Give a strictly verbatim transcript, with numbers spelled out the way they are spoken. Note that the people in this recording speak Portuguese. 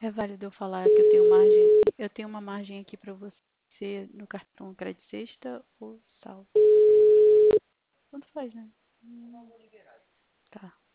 É válido eu falar que eu tenho margem, eu tenho uma margem aqui para você no cartão crédito sexta ou saldo? Tanto faz, né? Hum, Tá.